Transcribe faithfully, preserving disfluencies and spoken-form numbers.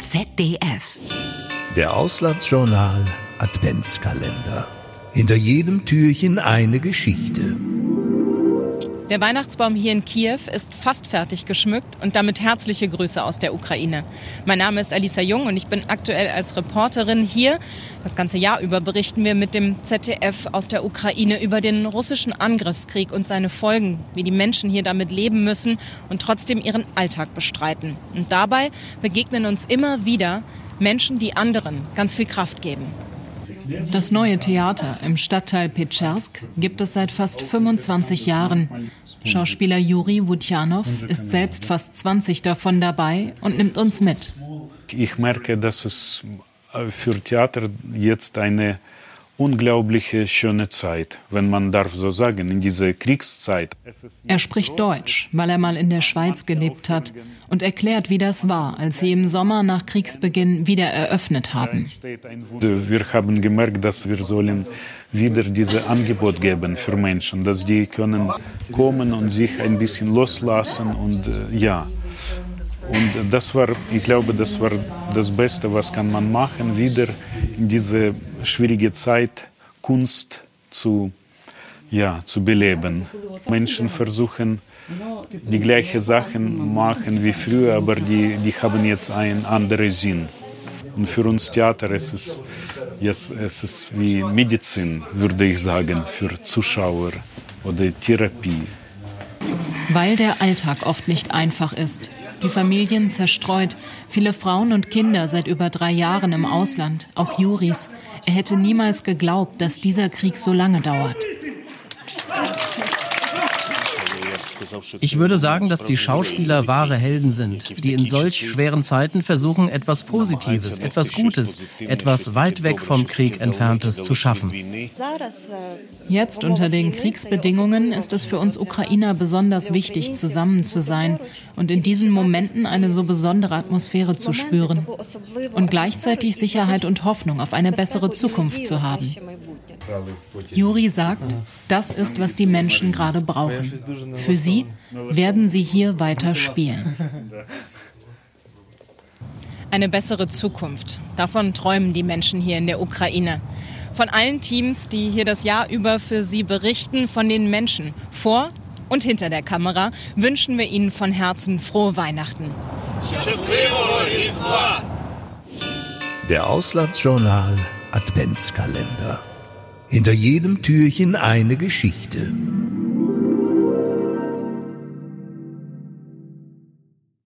Z D F. Der Auslandsjournal Adventskalender. Hinter jedem Türchen eine Geschichte. Der Weihnachtsbaum hier in Kiew ist fast fertig geschmückt und damit herzliche Grüße aus der Ukraine. Mein Name ist Alisa Jung und ich bin aktuell als Reporterin hier. Das ganze Jahr über berichten wir mit dem Z D F aus der Ukraine über den russischen Angriffskrieg und seine Folgen, wie die Menschen hier damit leben müssen und trotzdem ihren Alltag bestreiten. Und dabei begegnen uns immer wieder Menschen, die anderen ganz viel Kraft geben. Das neue Theater im Stadtteil Petschersk gibt es seit fast fünfundzwanzig Jahren. Schauspieler Juri Wutjanow ist selbst fast zwanzig davon dabei und nimmt uns mit. Ich merke, dass es für Theater jetzt eine unglaubliche schöne Zeit, wenn man darf so sagen, in dieser Kriegszeit. Er spricht Deutsch, weil er mal in der Schweiz gelebt hat und erklärt, wie das war, als sie im Sommer nach Kriegsbeginn wieder eröffnet haben. Wir haben gemerkt, dass wir sollen wieder dieses Angebot geben für Menschen, dass die können kommen und sich ein bisschen loslassen und äh, ja. Und das war, ich glaube, das war das Beste, was kann man machen, wieder in diese schwierige Zeit Kunst zu, ja, zu beleben. Menschen versuchen, die gleichen Sachen machen wie früher, aber die, die haben jetzt einen anderen Sinn. Und für uns Theater ist es, yes, es ist wie Medizin, würde ich sagen, für Zuschauer oder Therapie. Weil der Alltag oft nicht einfach ist. Die Familien zerstreut, viele Frauen und Kinder seit über drei Jahren im Ausland, auch Juris. Er hätte niemals geglaubt, dass dieser Krieg so lange dauert. Ich würde sagen, dass die Schauspieler wahre Helden sind, die in solch schweren Zeiten versuchen, etwas Positives, etwas Gutes, etwas weit weg vom Krieg Entferntes zu schaffen. Jetzt unter den Kriegsbedingungen ist es für uns Ukrainer besonders wichtig, zusammen zu sein und in diesen Momenten eine so besondere Atmosphäre zu spüren und gleichzeitig Sicherheit und Hoffnung auf eine bessere Zukunft zu haben. Juri sagt, das ist, was die Menschen gerade brauchen. Für sie werden sie hier weiter spielen. Eine bessere Zukunft. Davon träumen die Menschen hier in der Ukraine. Von allen Teams, die hier das Jahr über für sie berichten, von den Menschen vor und hinter der Kamera, wünschen wir ihnen von Herzen frohe Weihnachten. Der Auslandsjournal Adventskalender. Hinter jedem Türchen eine Geschichte.